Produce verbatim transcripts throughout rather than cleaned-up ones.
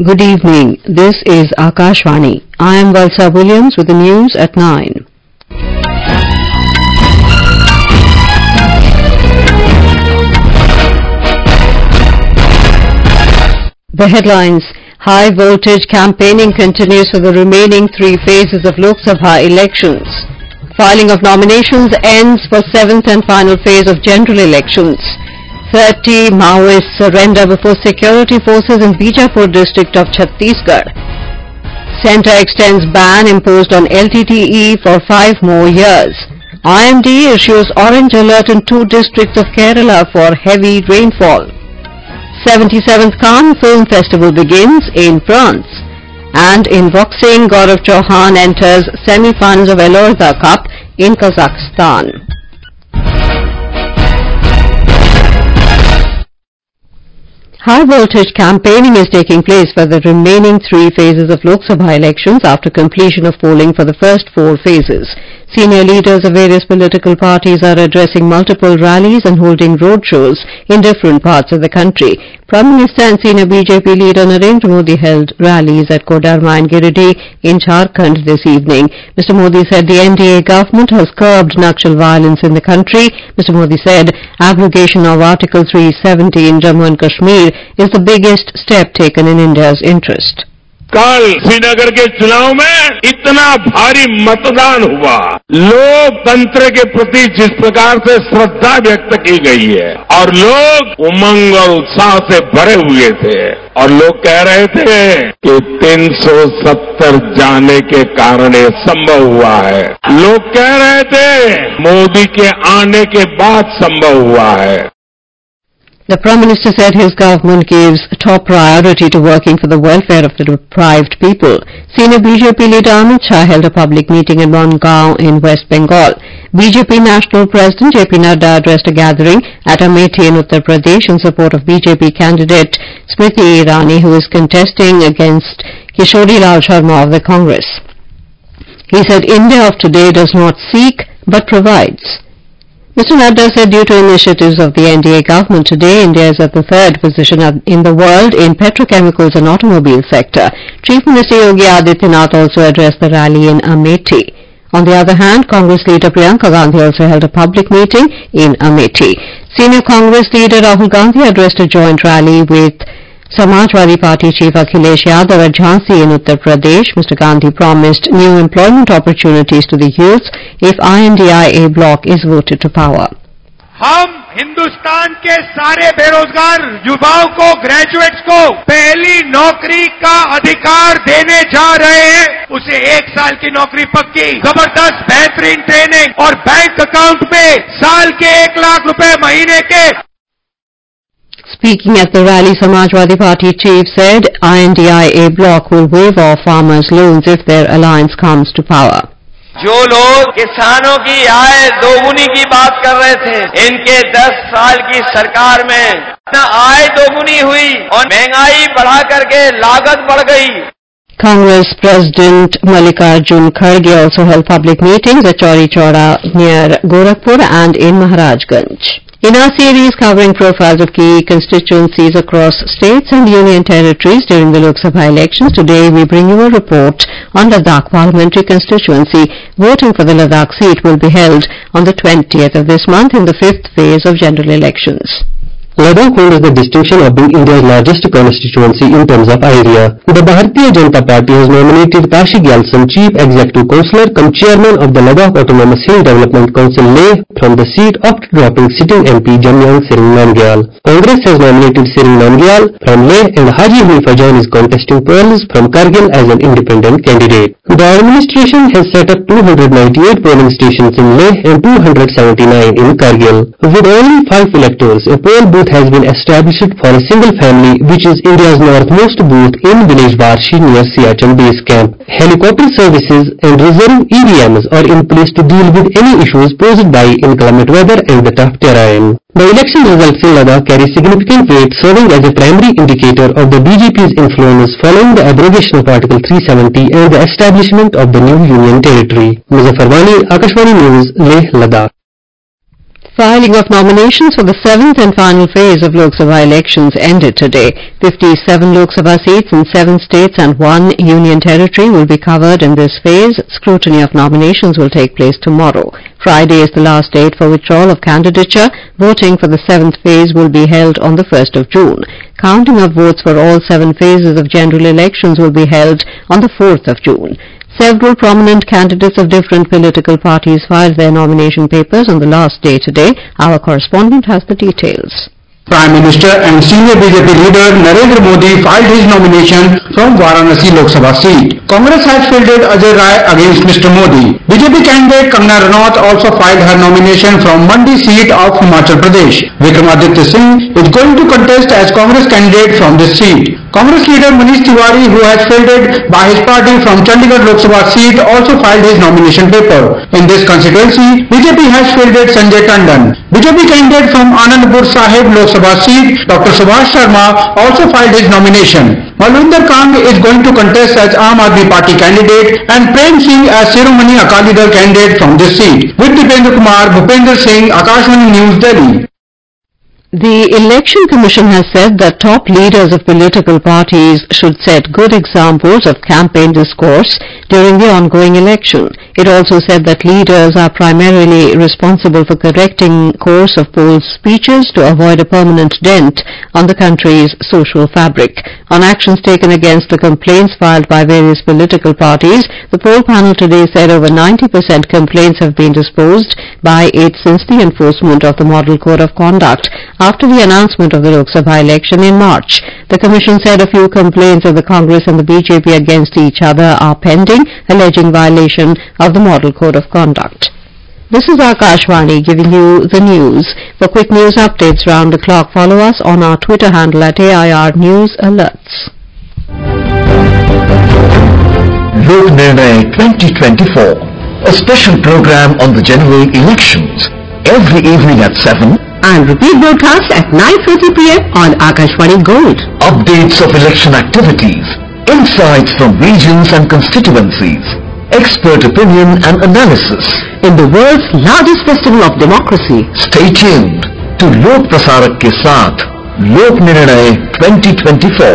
Good evening. This is Akashvani. I am Valsa Williams with the news at nine. The headlines. High voltage campaigning continues for the remaining three phases of Lok Sabha elections. Filing of nominations ends for seventh and final phase of general elections. thirty Maoists surrender before security forces in Bijapur district of Chhattisgarh. Centre extends ban imposed on L T T E for five more years. I M D issues orange alert in two districts of Kerala for heavy rainfall. seventy-seventh Cannes Film Festival begins in France. And in boxing, Gaurav Chauhan enters semi-finals of Elorza Cup in Kazakhstan. High voltage campaigning is taking place for the remaining three phases of Lok Sabha elections after completion of polling for the first four phases. Senior leaders of various political parties are addressing multiple rallies and holding roadshows in different parts of the country. Prime Minister and senior B J P leader Narendra Modi held rallies at Kodarma and Giridih in Jharkhand this evening. Mister Modi said the N D A government has curbed Naxal violence in the country. Mister Modi said abrogation of Article three seventy in Jammu and Kashmir is the biggest step taken in India's interest. कल श्रीनगर के चुनाव में इतना भारी मतदान हुआ, लोकतंत्र के प्रति जिस प्रकार से श्रद्धा व्यक्त की गई है और लोग उमंग और उत्साह से भरे हुए थे और लोग कह रहे थे कि तीन सौ सत्तर जाने के कारण ये संभव हुआ है। लोग कह रहे थे मोदी के आने के बाद संभव हुआ है। The Prime Minister said his government gives top priority to working for the welfare of the deprived people. Senior B J P leader Amit Shah held a public meeting in Bongaon in West Bengal. B J P National President J P Nadda addressed a gathering at Amethi in Uttar Pradesh in support of B J P candidate Smriti Irani, who is contesting against Kishori Lal Sharma of the Congress. He said India of today does not seek but provides. Mister Nadda said due to initiatives of the N D A government today, India is at the third position in the world in petrochemicals and automobile sector. Chief Minister Yogi Adityanath also addressed the rally in Amethi. On the other hand, Congress leader Priyanka Gandhi also held a public meeting in Amethi. Senior Congress leader Rahul Gandhi addressed a joint rally with Samajwadi Party Chief Akhilesh Yadav at Jhansi in Uttar Pradesh. Mister Gandhi promised new employment opportunities to the youth if I N D I A bloc is voted to power. हम हिंदुस्तान के सारे बेरोजगार युवाओं को, graduates को पहली नौकरी का अधिकार देने जा रहे हैं। उसे एक साल की नौकरी पक्की, जबरदस्त बेहतरीन ट्रेनिंग और बैंक अकाउंट में साल के एक लाख रुपए महीने के। Speaking at the rally, Samajwadi Party chief said I N D I A bloc will waive off farmers' loans if their alliance comes to power. जो लोग किसानों की आय दोगुनी की बात कर रहे थे, इनके दस साल की सरकार में आय दोगुनी हुई और महंगाई बढ़ा करके लागत बढ़ गई। Congress President Mallikarjun Kharge also held public meetings at Chauri Chaura near Gorakhpur and in Maharajganj. In our series covering profiles of key constituencies across states and union territories during the Lok Sabha elections, today we bring you a report on Ladakh parliamentary constituency. Voting for the Ladakh seat will be held on the twentieth of this month in the fifth phase of general elections. Ladakh holds the distinction of being India's largest constituency in terms of area. The Bharatiya Janata Party has nominated Kashi Gyalsan, Chief Executive Councillor cum Chairman of the Ladakh Autonomous Hill Development Council Leh from the seat after dropping sitting M P Jamyang Sering Namgyal. Congress has nominated Sering Namgyal from Leh and Haji Hanifa Jain is contesting polls from Kargil as an independent candidate. The administration has set up two hundred ninety-eight polling stations in Leh and two hundred seventy-nine in Kargil. With only five electors, a poll booth has been established for a single family, which is India's northmost booth in village Varshi near Siachen base camp. Helicopter services and reserve E V Ms are in place to deal with any issues posed by inclement weather and the tough terrain. The election results in Ladakh carry significant weight, serving as a primary indicator of the B J P's influence following the abrogation of Article three seventy and the establishment of the new Union Territory. Muzaffar Wani, Akashvani News, Leh, Ladakh. Filing of nominations for the seventh and final phase of Lok Sabha elections ended today. fifty-seven Lok Sabha seats in seven states and one union territory will be covered in this phase. Scrutiny of nominations will take place tomorrow. Friday is the last date for withdrawal of candidature. Voting for the seventh phase will be held on the first of June. Counting of votes for all seven phases of general elections will be held on the fourth of June. Several prominent candidates of different political parties filed their nomination papers on the last day today. Our correspondent has the details. Prime Minister and senior B J P leader Narendra Modi filed his nomination from Varanasi Lok Sabha seat. Congress has fielded Ajay Rai against Mister Modi. B J P candidate Kangana Ranaut also filed her nomination from Mandi seat of Himachal Pradesh. Vikramaditya Singh is going to contest as Congress candidate from this seat. Congress leader Manish Tiwari, who has fielded by his party from Chandigarh Lok Sabha seat, also filed his nomination paper. In this constituency, B J P has fielded Sanjay Tandon. B J P candidate from Anandpur Sahib Lok Sabha seat, Doctor Subhash Sharma, also filed his nomination. Malvinder Kang is going to contest as Aam Aadmi Party candidate and Prem Singh as Shiromani Akali Dal candidate from this seat. With Dipendra Kumar, Bhupender Singh, Akashvani News, Delhi. The Election Commission has said that top leaders of political parties should set good examples of campaign discourse during the ongoing election. It also said that leaders are primarily responsible for correcting course of poll speeches to avoid a permanent dent on the country's social fabric. On actions taken against the complaints filed by various political parties, the poll panel today said over ninety percent complaints have been disposed by it since the enforcement of the Model Code of Conduct after the announcement of the Lok Sabha election in March. The Commission said a few complaints of the Congress and the B J P against each other are pending, alleging violation of the Model Code of Conduct. This is Akashvani giving you the news. For quick news updates round the clock, follow us on our Twitter handle at A I R News Alerts. Lok Nirnay twenty twenty-four, a special program on the general elections, every evening at seven and repeat broadcast at nine thirty p m on Akashvani Gold. Updates of election activities, insights from regions and constituencies, expert opinion and analysis. In the world's largest festival of democracy. Stay tuned to Lok Prasarak ke saath, Lok Nirnay twenty twenty-four.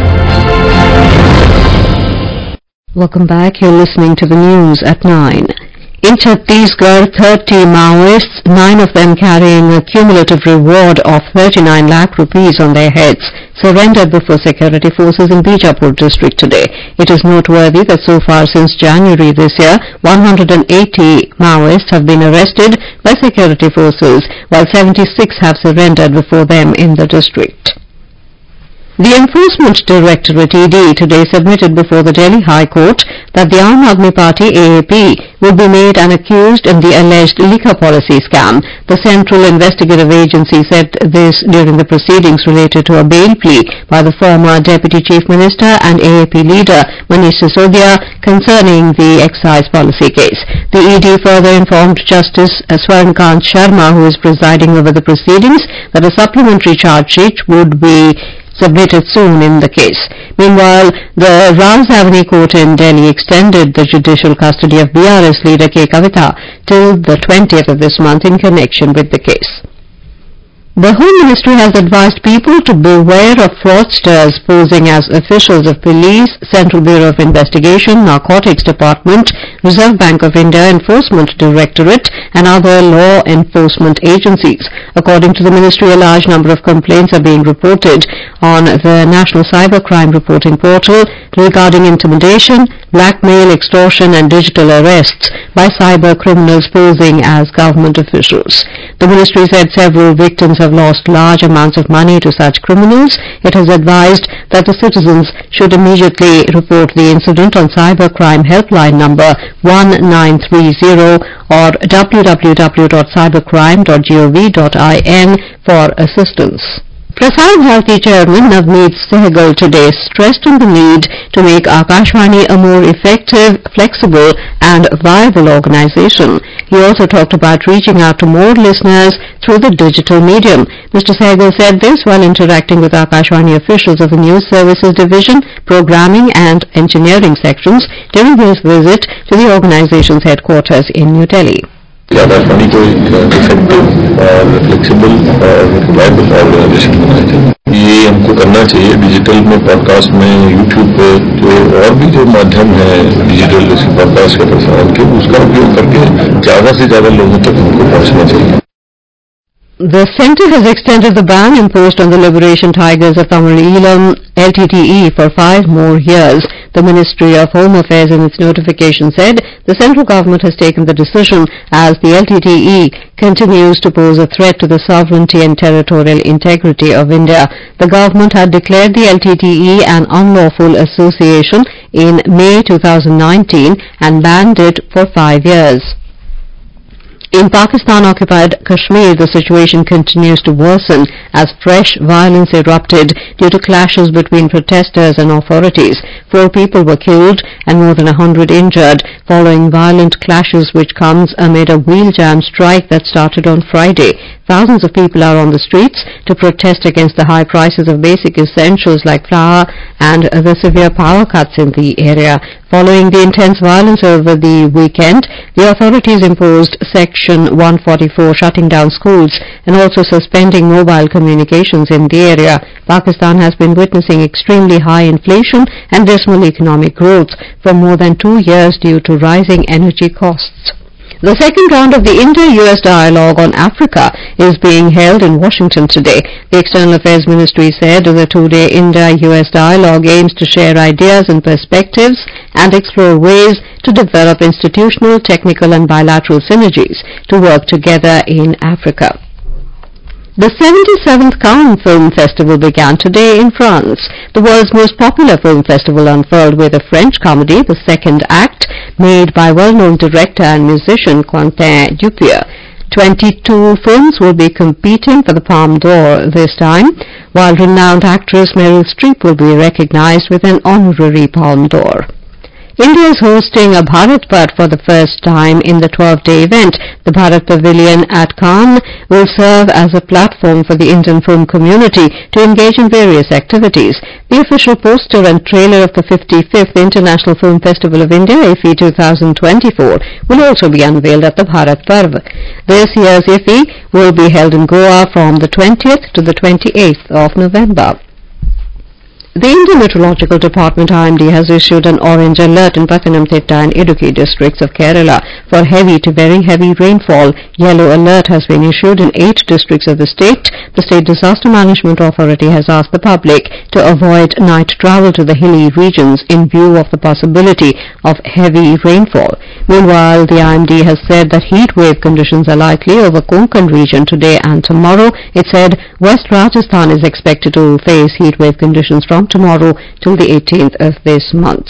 Welcome back. You're listening to the news at nine. In Chhattisgarh, thirty Maoists, nine of them carrying a cumulative reward of thirty-nine lakh rupees on their heads, surrendered before security forces in Bijapur district today. It is noteworthy that so far since January this year, one hundred eighty Maoists have been arrested by security forces, while seventy-six have surrendered before them in the district. The Enforcement Directorate E D today submitted before the Delhi High Court that the Aam Aadmi Party A A P would be made an accused in the alleged liquor policy scam. The Central Investigative Agency said this during the proceedings related to a bail plea by the former Deputy Chief Minister and A A P leader Manish Sisodia concerning the excise policy case. The E D further informed Justice Swarnkant Sharma, who is presiding over the proceedings, that a supplementary charge sheet would be submitted soon in the case. Meanwhile, the Raj Avani Court in Delhi extended the judicial custody of B R S leader K. Kavita till the twentieth of this month in connection with the case. The Home Ministry has advised people to beware of fraudsters posing as officials of police, Central Bureau of Investigation, Narcotics Department, Reserve Bank of India, Enforcement Directorate and other law enforcement agencies. According to the ministry, a large number of complaints are being reported on the National Cybercrime Reporting Portal regarding intimidation, blackmail, extortion and digital arrests by cyber criminals posing as government officials. The ministry said several victims have lost large amounts of money to such criminals. It has advised that the citizens should immediately report the incident on cybercrime helpline number one nine three zero or w w w dot cybercrime dot gov dot in for assistance. Prasar Bharati Chairman Navneet Sehgal today stressed on the need to make Akashvani a more effective, flexible and viable organization. He also talked about reaching out to more listeners through the digital medium. Mister Sehgal said this while interacting with Akashvani officials of the News Services Division, Programming and Engineering sections during his visit to the organization's headquarters in New Delhi. ज्यादा funny को effective और flexible और viable organisation बनाया जाए। ये हमको करना चाहिए। डिजिटल में, पॉडकास्ट में, यूट्यूब पे जो और भी जो माध्यम है डिजिटल पॉडकास्ट के प्रसारण के, उसका उपयोग करके ज्यादा से ज्यादा लोगों तक हमको पहुंचना चाहिए। The centre has extended the ban imposed on the Liberation Tigers of Tamil Eelam L T T E for five more years. The Ministry of Home Affairs in its notification said the central government has taken the decision as the L T T E continues to pose a threat to the sovereignty and territorial integrity of India. The government had declared the L T T E an unlawful association in May two thousand nineteen and banned it for five years. In Pakistan-occupied Kashmir, the situation continues to worsen as fresh violence erupted due to clashes between protesters and authorities. Four people were killed and more than a hundred injured following violent clashes, which comes amid a wheel jam strike that started on Friday. Thousands of people are on the streets to protest against the high prices of basic essentials like flour and the severe power cuts in the area. Following the intense violence over the weekend, the authorities imposed Section one forty-four, shutting down schools and also suspending mobile communications in the area. Pakistan has been witnessing extremely high inflation and dismal economic growth for more than two years due to rising energy costs. The second round of the India-U S dialogue on Africa is being held in Washington today. The External Affairs Ministry said the two-day India-U S dialogue aims to share ideas and perspectives and explore ways to develop institutional, technical and bilateral synergies to work together in Africa. The seventy-seventh Cannes Film Festival began today in France. The world's most popular film festival unfurled with a French comedy, The Second Act, made by well-known director and musician Quentin Dupieux. twenty-two films will be competing for the Palme d'Or this time, while renowned actress Meryl Streep will be recognized with an honorary Palme d'Or. India is hosting a Bharat Path for the first time in the twelve-day event. The Bharat Pavilion at Cannes will serve as a platform for the Indian film community to engage in various activities. The official poster and trailer of the fifty-fifth International Film Festival of India, I F I twenty twenty-four, will also be unveiled at the Bharat Parv. This year's I F I will be held in Goa from the twentieth to the twenty-eighth of November. The Indian Meteorological Department I M D has issued an orange alert in Pathanamthitta and Idukki districts of Kerala for heavy to very heavy rainfall. Yellow alert has been issued in eight districts of the state. The State Disaster Management Authority has asked the public to avoid night travel to the hilly regions in view of the possibility of heavy rainfall. Meanwhile, the I M D has said that heat wave conditions are likely over Konkan region today and tomorrow. It said West Rajasthan is expected to face heat wave conditions from tomorrow till the eighteenth of this month.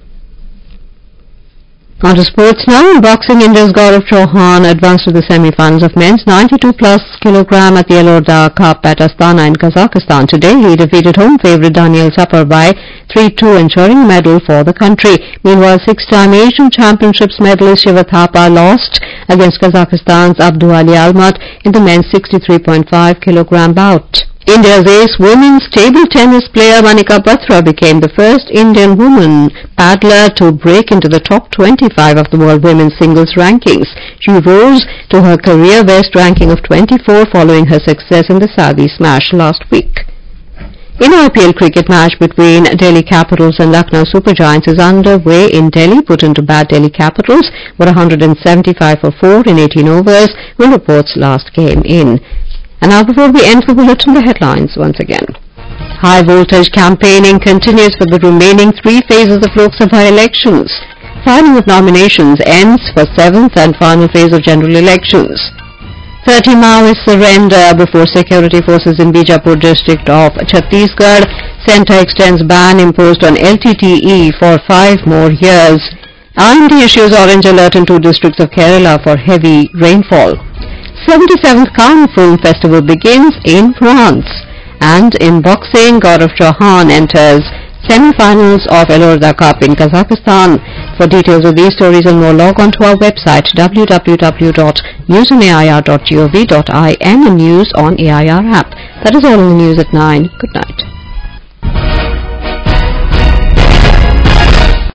On to sports now. In boxing, India's Gaurav Chauhan advanced to the semi-finals of men's ninety-two plus kilogram at the Elorda Cup at Astana in Kazakhstan today. He defeated home favourite Daniel Sapar by three two, ensuring a medal for the country. Meanwhile, six-time Asian Championships medalist Shiva Thapa lost against Kazakhstan's Abdu Ali Almat in the men's sixty-three point five kilogram bout. India's ace women's table tennis player Manika Batra became the first Indian woman paddler to break into the top twenty-five of the world women's singles rankings. She rose to her career best ranking of twenty-four following her success in the Saudi Smash last week. In I P L cricket match between Delhi Capitals and Lucknow Super Giants is underway in Delhi. Put into bat, Delhi Capitals were one hundred seventy-five for four in eighteen overs when reports last came in. And now before we end the bulletin, the headlines once again. High voltage campaigning continues for the remaining three phases of Lok Sabha elections. Filing of nominations ends for seventh and final phase of general elections. thirty Maoists surrender before security forces in Bijapur district of Chhattisgarh. Centre extends ban imposed on L T T E for five more years. I M D issues orange alert in two districts of Kerala for heavy rainfall. seventy-seventh Cannes Film Festival begins in France. And in boxing, Gaurav Chauhan enters semi-finals of Elorda Cup in Kazakhstan. For details of these stories and more, log on to our website w w w dot news on a i r dot gov dot in and News on A I R app. That is all in the news at nine. Good night.